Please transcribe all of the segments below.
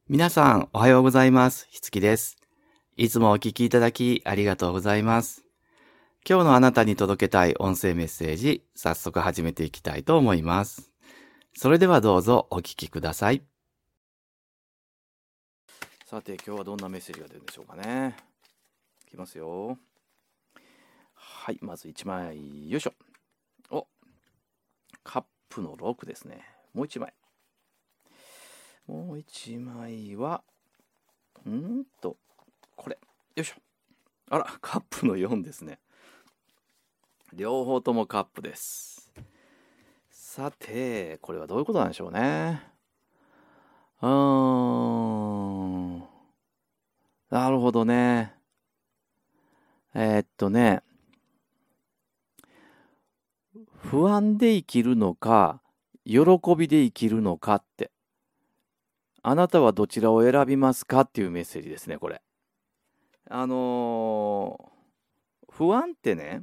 皆さん、おはようございます。ひつきです。いつもお聞きいただきありがとうございます。今日のあなたに届けたい音声メッセージ、早速始めていきたいと思います。それではどうぞお聞きください。さて、今日はどんなメッセージが出るんでしょうかね。いきますよ。はい、まず1枚、よいしょ。お、カップの6ですね。もう1枚。もう1枚は、これ。よいしょ。あら、カップの4ですね。両方ともカップです。さて、これはどういうことなんでしょうね。なるほどね。不安で生きるのか、喜びで生きるのかって。あなたはどちらを選びますかっていうメッセージですね、これ。不安ってね、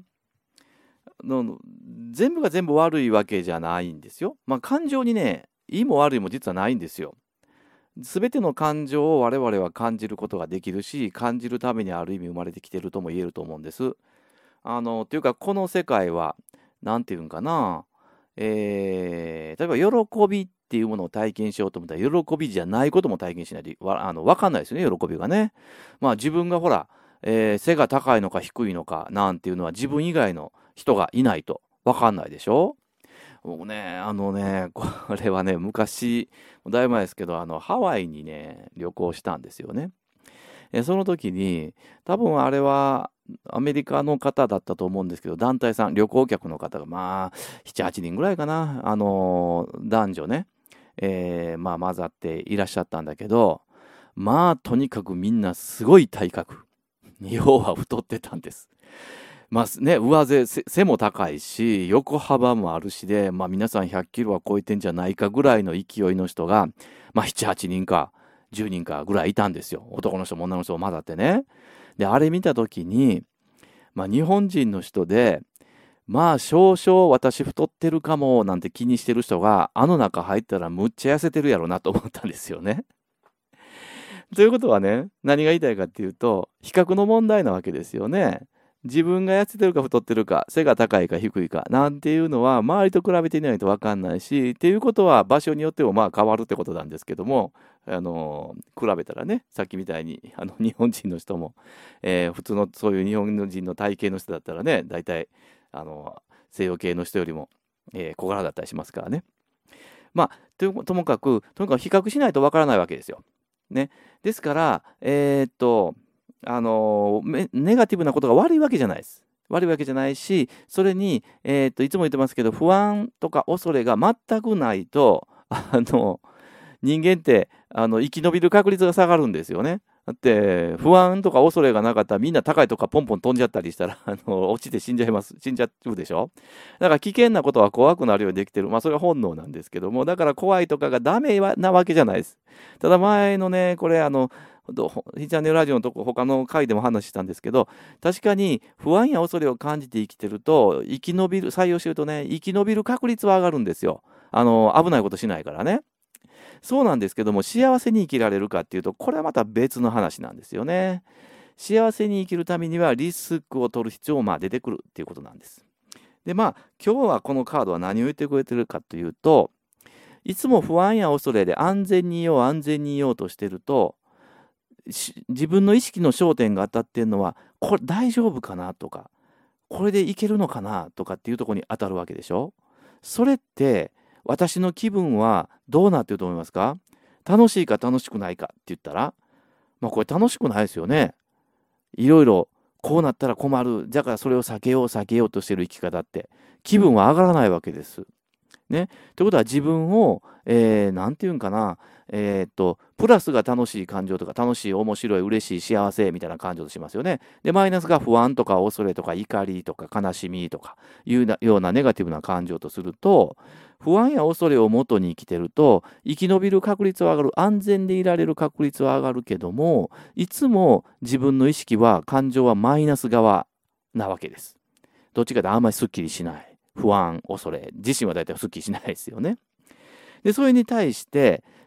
全部が全部悪いわけじゃないんですよ。感情にね、いいも悪いも実はないんですよ。すべての感情を我々は感じることができるし、感じるためにある意味生まれてきてるとも言えると思うんです。というか、この世界は、なんていうんかな、例えば喜びっていうものを体験しようと思ったら、喜びじゃないことも体験しないとわかんないですよね、喜びがね。自分がほら、背が高いのか低いのかなんていうのは自分以外の人がいないとわかんないでしょ。もうね、これはね、昔、だいぶ前ですけど、ハワイにね、旅行したんですよね。その時に、多分あれはアメリカの方だったと思うんですけど、団体さん、旅行客の方が、7、8人ぐらいかな、男女ね、混ざっていらっしゃったんだけど、とにかくみんなすごい体格。要は太ってたんです。上背も高いし、横幅もあるしで、皆さん100キロは超えてんじゃないかぐらいの勢いの人が、7、8人か10人かぐらいいたんですよ。男の人も女の人も混ざってね。で、あれ見たときに、日本人の人で、少々私太ってるかもなんて気にしてる人が、あの中入ったらむっちゃ痩せてるやろなと思ったんですよね。ということはね、何が言いたいかっていうと、比較の問題なわけですよね。自分が痩せてるか太ってるか、背が高いか低いかなんていうのは周りと比べていないと分かんないし、っていうことは場所によっても変わるってことなんですけども、比べたらね、さっきみたいに日本人の人も、普通のそういう日本人の体型の人だったらね、大体西洋系の人よりも、小柄だったりしますからね。ともかく比較しないと分からないわけですよ。ね。ですから、ネガティブなことが悪いわけじゃないです。悪いわけじゃないし、それに、いつも言ってますけど、不安とか恐れが全くないと、人間って、生き延びる確率が下がるんですよね。だって、不安とか恐れがなかったら、みんな高いとかポンポン飛んじゃったりしたら、落ちて死んじゃうでしょ。だから危険なことは怖くなるようにできてる。それは本能なんですけども、だから怖いとかがダメなわけじゃないです。ただ前のね、これヒーチャンネルラジオのとこ他の回でも話したんですけど、確かに不安や恐れを感じて生きてると採用してるとね、生き延びる確率は上がるんですよ。危ないことしないからね。そうなんですけども、幸せに生きられるかっていうと、これはまた別の話なんですよね。幸せに生きるためにはリスクを取る必要も出てくるっていうことなんです。で、今日はこのカードは何を言ってくれてるかというと、いつも不安や恐れで安全にいようとしてると、自分の意識の焦点が当たってるのは、これ大丈夫かなとか、これでいけるのかなとかっていうところに当たるわけでしょ。それって、私の気分はどうなってると思いますか？楽しいか楽しくないかって言ったら、これ楽しくないですよね。いろいろこうなったら困る。だからそれを避けようとしてる生き方って、気分は上がらないわけです。ね。ということは自分を、なんていうんかな、プラスが楽しい感情とか、楽しい、面白い、嬉しい、幸せみたいな感情としますよね。で、マイナスが不安とか恐れとか怒りとか悲しみとかいうようなネガティブな感情とすると、不安や恐れを元に生きてると、生き延びる確率は上がる、安全でいられる確率は上がるけども、いつも自分の意識は、感情はマイナス側なわけです。どっちかであんまりすっきりしない。不安、恐れ、自身は大体すっきりしないですよね。で、それに対して、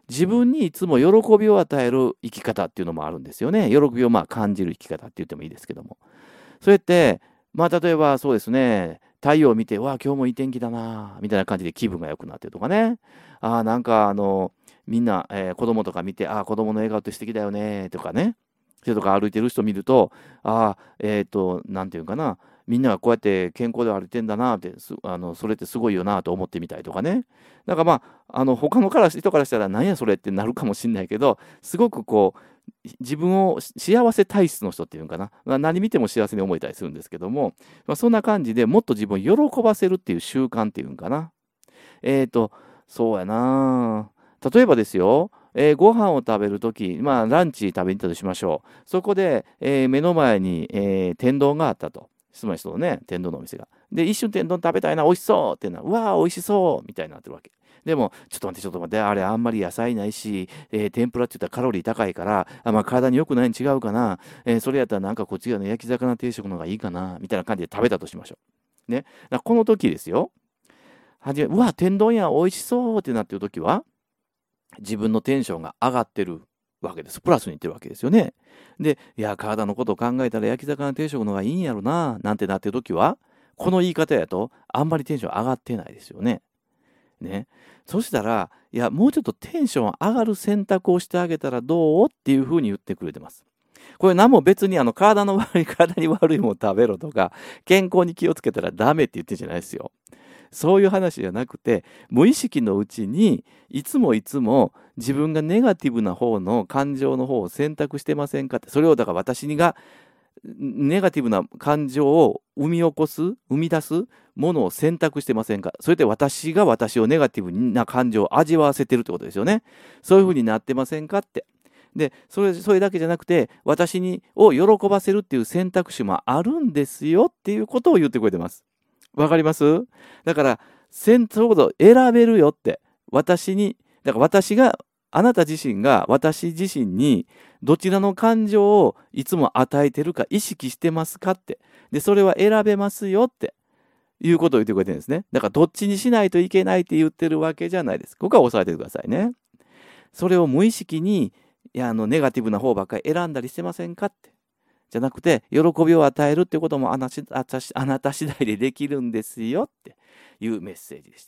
自分にいつも喜びを与える生き方っていうのもあるんですよね。喜びを感じる生き方って言ってもいいですけども。そうやって、例えばそうですね、太陽を見て、わあ、今日もいい天気だな、みたいな感じで気分が良くなってるとかね。なんかみんな、子供とか見て、子供の笑顔って素敵だよね、とかね。それとか歩いてる人見ると、なんていうかな、みんながこうやって健康で歩いてんだなって、それってすごいよなと思ってみたいとかね。だから他の人からしたら、何やそれってなるかもしれないけど、すごく自分を幸せ体質の人っていうのかな、何見ても幸せに思えたりするんですけども、そんな感じでもっと自分を喜ばせるっていう習慣っていうんかな。そうやな。例えばですよ、ご飯を食べるとき、ランチ食べに行ったとしましょう。そこで、目の前に、天丼があったと。つまりそのね、天丼のお店が。で、一瞬天丼食べたいな、美味しそうってうわー、美味しそうみたいになってるわけ。でも、ちょっと待って、あれあんまり野菜ないし、天ぷらって言ったらカロリー高いから、体に良くないに違うかな。それやったらなんかこっち側の焼き魚定食の方がいいかな、みたいな感じで食べたとしましょう。ね。この時ですよ。うわ、天丼や、美味しそうってなってる時は、自分のテンションが上がってるわけです。プラスにいってるわけですよね。で、いや、体のことを考えたら焼き魚定食の方がいいんやろな、なんてなってる時は、この言い方やと、あんまりテンション上がってないですよね。ね。そしたら、いや、もうちょっとテンション上がる選択をしてあげたらどうっていうふうに言ってくれてます。これ何も別に体に悪いもの食べろとか、健康に気をつけたらダメって言ってるんじゃないですよ。そういう話じゃなくて、無意識のうちにいつも自分がネガティブな方の感情の方を選択してませんかって、それをだから私がネガティブな感情を生み出すものを選択してませんか。それで私が私をネガティブな感情を味わわせてるってことですよね。そういうふうになってませんかって。で、それだけじゃなくて、を喜ばせるっていう選択肢もあるんですよっていうことを言ってくれてます。わかります？だから、そういうことを選べるよって。だからあなた自身が私自身にどちらの感情をいつも与えてるか意識してますかって。で、それは選べますよっていうことを言ってくれてるんですね。だからどっちにしないといけないって言ってるわけじゃないです。ここは押さえてくださいね。それを無意識に、ネガティブな方ばっかり選んだりしてませんかって。じゃなくて、喜びを与えるってこともあなた次第でできるんですよっていうメッセージでした。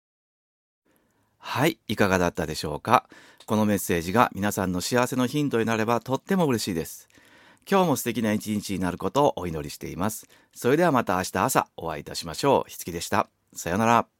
はい、いかがだったでしょうか。このメッセージが皆さんの幸せのヒントになればとっても嬉しいです。今日も素敵な一日になることをお祈りしています。それではまた明日朝お会いいたしましょう。ひつきでした。さようなら。